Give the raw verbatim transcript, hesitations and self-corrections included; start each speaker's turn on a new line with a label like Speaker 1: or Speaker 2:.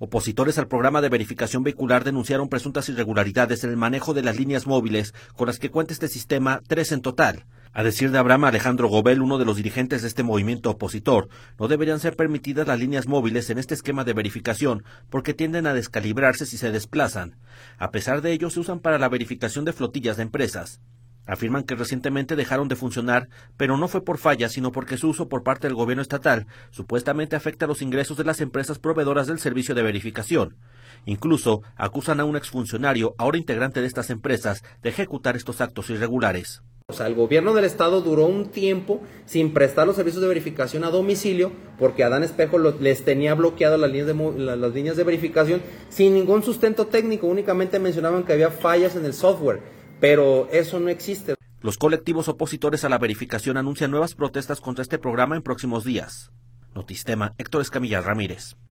Speaker 1: Opositores al programa de verificación vehicular denunciaron presuntas irregularidades en el manejo de las líneas móviles con las que cuenta este sistema, tres en total. A decir de Abraham Alejandro Gobel, uno de los dirigentes de este movimiento opositor, no deberían ser permitidas las líneas móviles en este esquema de verificación porque tienden a descalibrarse si se desplazan. A pesar de ello, se usan para la verificación de flotillas de empresas. Afirman que recientemente dejaron de funcionar, pero no fue por falla, sino porque su uso por parte del gobierno estatal supuestamente afecta los ingresos de las empresas proveedoras del servicio de verificación. Incluso acusan a un exfuncionario, ahora integrante de estas empresas, de ejecutar estos actos irregulares.
Speaker 2: O sea, el gobierno del estado duró un tiempo sin prestar los servicios de verificación a domicilio porque Adán Espejo lo, les tenía bloqueado las líneas, de, las líneas de verificación sin ningún sustento técnico, únicamente mencionaban que había fallas en el software, pero eso no existe.
Speaker 1: Los colectivos opositores a la verificación anuncian nuevas protestas contra este programa en próximos días. Notistema, Héctor Escamilla Ramírez.